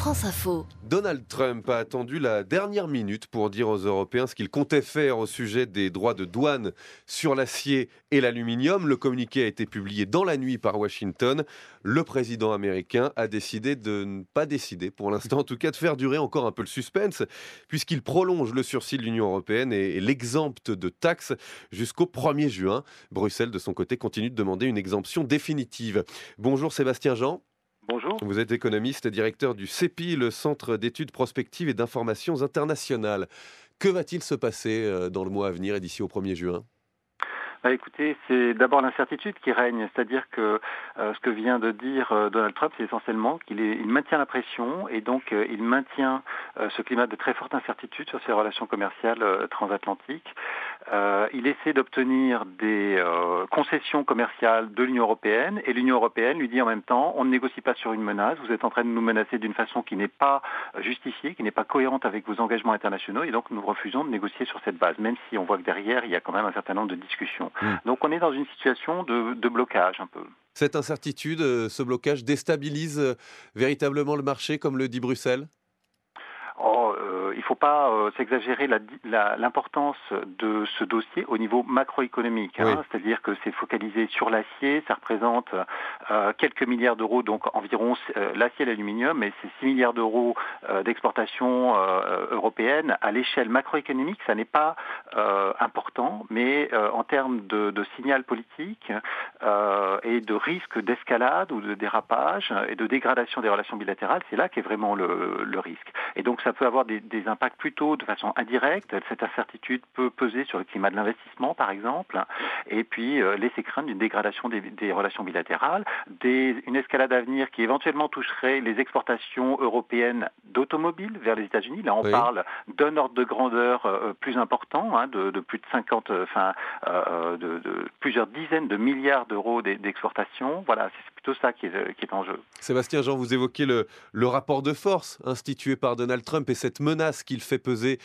France Info. Donald Trump a attendu la dernière minute pour dire aux Européens ce qu'il comptait faire au sujet des droits de douane sur l'acier et l'aluminium. Le communiqué a été publié dans la nuit par Washington. Le président américain a décidé de ne pas décider, pour l'instant en tout cas, de faire durer encore un peu le suspense, puisqu'il prolonge le sursis de l'Union européenne et l'exempte de taxes jusqu'au 1er juin. Bruxelles, de son côté, continue de demander une exemption définitive. Bonjour Sébastien Jean. Bonjour. Vous êtes économiste et directeur du CEPI, le Centre d'études prospectives et d'informations internationales. Que va-t-il se passer dans le mois à venir et d'ici au 1er juin ? Écoutez, c'est d'abord l'incertitude qui règne, c'est-à-dire que ce que vient de dire Donald Trump, c'est essentiellement il maintient la pression et donc il maintient ce climat de très forte incertitude sur ses relations commerciales transatlantiques. Il essaie d'obtenir des concessions commerciales de l'Union européenne et l'Union européenne lui dit en même temps, on ne négocie pas sur une menace, vous êtes en train de nous menacer d'une façon qui n'est pas justifiée, qui n'est pas cohérente avec vos engagements internationaux et donc nous refusons de négocier sur cette base, même si on voit que derrière il y a quand même un certain nombre de discussions. Donc on est dans une situation de blocage un peu. Cette incertitude, ce blocage déstabilise véritablement le marché, comme le dit Bruxelles ? Il ne faut pas s'exagérer l'importance de ce dossier au niveau macroéconomique. Oui. C'est-à-dire que c'est focalisé sur l'acier, ça représente quelques milliards d'euros, donc environ l'acier et l'aluminium, mais c'est 6 milliards d'euros d'exportation européenne. À l'échelle macroéconomique, ça n'est pas important, mais en termes de signal politique et de risque d'escalade ou de dérapage et de dégradation des relations bilatérales, c'est là qu'est vraiment le risque. Et donc ça peut avoir des impacts plutôt de façon indirecte. Cette incertitude peut peser sur le climat de l'investissement, par exemple, et puis laisser craindre une dégradation des relations bilatérales, une escalade à venir qui éventuellement toucherait les exportations européennes d'automobiles vers les États-Unis. Là, on parle d'un ordre de grandeur plus important, de plus de 50, de plusieurs dizaines de milliards d'euros d'exportation. Voilà, c'est plutôt ça qui est en jeu. Sébastien Jean, vous évoquez le rapport de force institué par Donald Trump et cette menace qu'il fait peser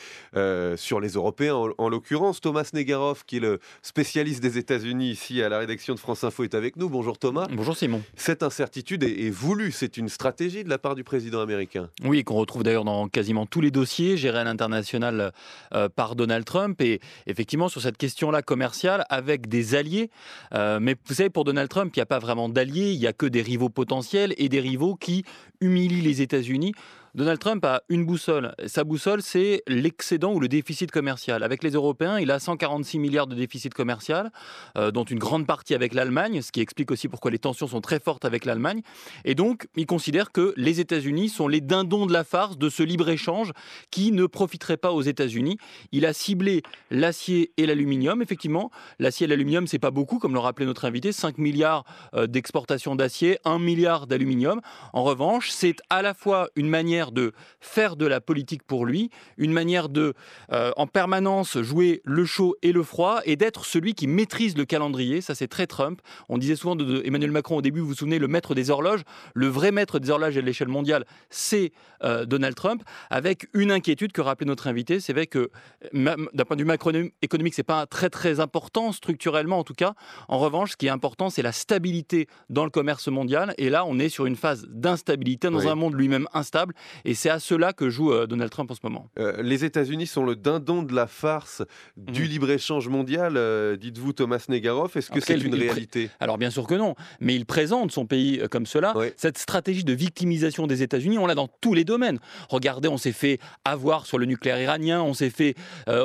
sur les Européens, en l'occurrence. Thomas Negaroff, qui est le spécialiste des États-Unis ici à la rédaction de France Info, est avec nous. Bonjour Thomas. Bonjour Simon. Cette incertitude est voulue, c'est une stratégie de la part du président américain. Oui, qu'on retrouve d'ailleurs dans quasiment tous les dossiers gérés à l'international par Donald Trump. Et effectivement, sur cette question-là commerciale, avec des alliés. Mais vous savez, pour Donald Trump, il n'y a pas vraiment d'alliés, il n'y a que des rivaux potentiels et des rivaux qui humilient les États-Unis. Donald Trump a une boussole. Sa boussole, c'est l'excédent ou le déficit commercial. Avec les Européens, il a 146 milliards de déficit commercial, dont une grande partie avec l'Allemagne, ce qui explique aussi pourquoi les tensions sont très fortes avec l'Allemagne. Et donc, il considère que les États-Unis sont les dindons de la farce de ce libre-échange qui ne profiterait pas aux États-Unis. Il a ciblé l'acier et l'aluminium. Effectivement, l'acier et l'aluminium, c'est pas beaucoup, comme le rappelait notre invité, 5 milliards d'exportation d'acier, 1 milliard d'aluminium. En revanche, c'est à la fois une manière de faire de la politique pour lui, une manière de, en permanence, jouer le chaud et le froid et d'être celui qui maîtrise le calendrier. Ça, c'est très Trump. On disait souvent de Emmanuel Macron au début, vous vous souvenez, le maître des horloges. Le vrai maître des horloges à l'échelle mondiale, c'est Donald Trump, avec une inquiétude que rappelait notre invité. C'est vrai que, d'un point de vue macroéconomique, c'est pas très très important, structurellement en tout cas. En revanche, ce qui est important, c'est la stabilité dans le commerce mondial. Et là, on est sur une phase d'instabilité dans un monde lui-même instable. Et c'est à cela que joue Donald Trump en ce moment. Les États-Unis sont le dindon de la farce du libre-échange mondial, dites-vous Thomas Negaroff. Est-ce que c'est une réalité ? Alors bien sûr que non, mais il présente son pays comme cela. Oui. Cette stratégie de victimisation des États-Unis, on l'a dans tous les domaines. Regardez, on s'est fait avoir sur le nucléaire iranien, on s'est fait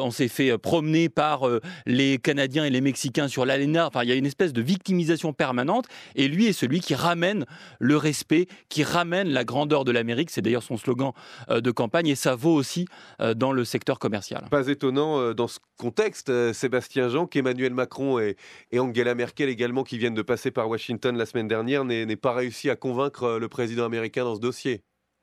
promener par les Canadiens et les Mexicains sur l'ALENA. Enfin, il y a une espèce de victimisation permanente. Et lui est celui qui ramène le respect, qui ramène la grandeur de l'Amérique. C'est d'ailleurs son slogan de campagne et ça vaut aussi dans le secteur commercial. Pas étonnant dans ce contexte, Sébastien Jean, qu'Emmanuel Macron et Angela Merkel également, qui viennent de passer par Washington la semaine dernière, n'aient pas réussi à convaincre le président américain dans ce dossier.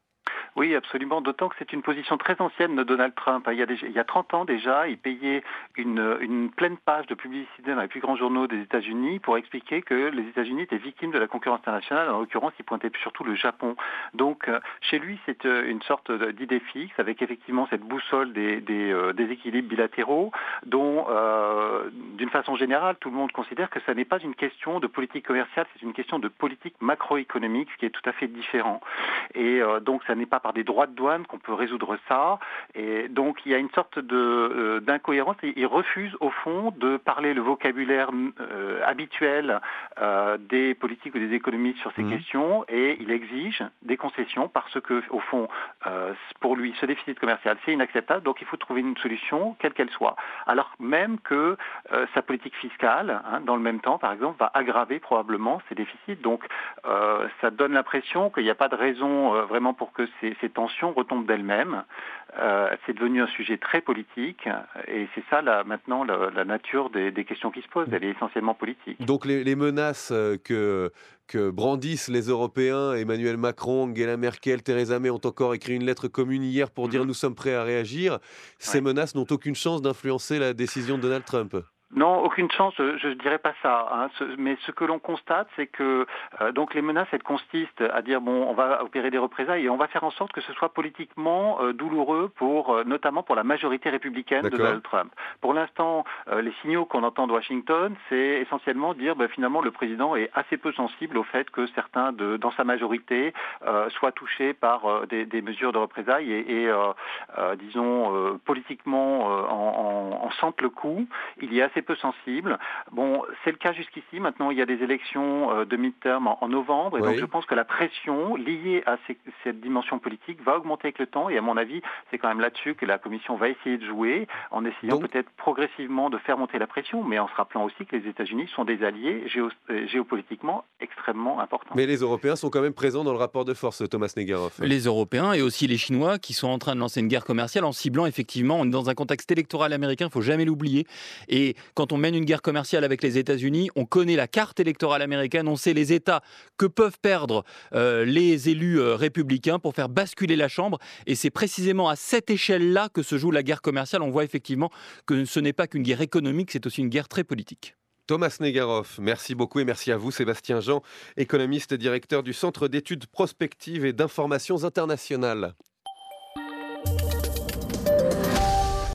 Oui, absolument, d'autant que c'est une position très ancienne de Donald Trump. Il y a 30 ans déjà, il payait une pleine page de publicité dans les plus grands journaux des États-Unis pour expliquer que les États-Unis étaient victimes de la concurrence internationale. En l'occurrence, il pointait surtout le Japon. Donc, chez lui, c'est une sorte d'idée fixe avec effectivement cette boussole des équilibres bilatéraux dont, d'une façon générale, tout le monde considère que ça n'est pas une question de politique commerciale, c'est une question de politique macroéconomique, ce qui est tout à fait différent. Et donc, ça n'est pas par des droits de douane qu'on peut résoudre ça. Et donc il y a une sorte d'incohérence. Ils refusent au fond de parler le vocabulaire habituel des politiques ou des économistes sur ces questions, et il exige des concessions parce que au fond, pour lui, ce déficit commercial, c'est inacceptable. Donc il faut trouver une solution, quelle qu'elle soit. Alors même que sa politique fiscale, dans le même temps, par exemple, va aggraver probablement ces déficits. Donc ça donne l'impression qu'il n'y a pas de raison vraiment pour que ces tensions retombent d'elles-mêmes. C'est devenu un sujet très politique, et c'est ça maintenant la nature des questions qui se posent. Elle est essentiellement politique. Donc les menaces que brandissent les Européens, Emmanuel Macron, Angela Merkel, Theresa May ont encore écrit une lettre commune hier pour dire nous sommes prêts à réagir. Ces menaces n'ont aucune chance d'influencer la décision de Donald Trump. Non, aucune chance, je ne dirais pas ça. Mais ce que l'on constate, c'est que donc les menaces, elles consistent à dire bon, on va opérer des représailles et on va faire en sorte que ce soit politiquement douloureux notamment pour la majorité républicaine de Donald Trump. Pour l'instant, les signaux qu'on entend de Washington, c'est essentiellement dire finalement le président est assez peu sensible au fait que certains dans sa majorité soient touchés par des mesures de représailles et disons politiquement en sentent le coup. Il y a assez peu sensible. Bon, c'est le cas jusqu'ici. Maintenant, il y a des élections de midterm en novembre, et donc je pense que la pression liée à cette dimension politique va augmenter avec le temps, et à mon avis, c'est quand même là-dessus que la Commission va essayer de jouer, en essayant peut-être progressivement de faire monter la pression, mais en se rappelant aussi que les États-Unis sont des alliés géopolitiquement extrêmement importants. Mais les Européens sont quand même présents dans le rapport de force, Thomas Negaroff. Les Européens et aussi les Chinois qui sont en train de lancer une guerre commerciale en ciblant effectivement, on est dans un contexte électoral américain, il ne faut jamais l'oublier, et quand on mène une guerre commerciale avec les États-Unis, on connaît la carte électorale américaine, on sait les États que peuvent perdre les élus républicains pour faire basculer la Chambre. Et c'est précisément à cette échelle-là que se joue la guerre commerciale. On voit effectivement que ce n'est pas qu'une guerre économique, c'est aussi une guerre très politique. Thomas Negaroff, merci beaucoup et merci à vous Sébastien Jean, économiste et directeur du Centre d'études prospectives et d'informations internationales.